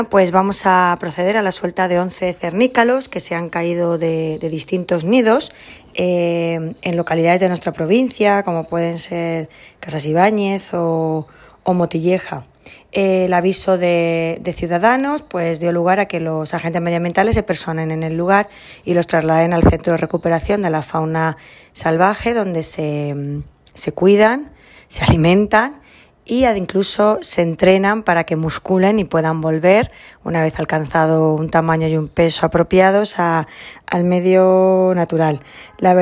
Pues vamos a proceder a la suelta de 11 cernícalos que se han caído de distintos nidos en localidades de nuestra provincia, como pueden ser Casas Ibáñez o Motilleja. El aviso de Ciudadanos pues dio lugar a que los agentes medioambientales se personen en el lugar y los trasladen al Centro de Recuperación de la Fauna Salvaje, donde se cuidan, se alimentan y incluso se entrenan para que musculen y puedan volver, una vez alcanzado un tamaño y un peso apropiados, al medio natural.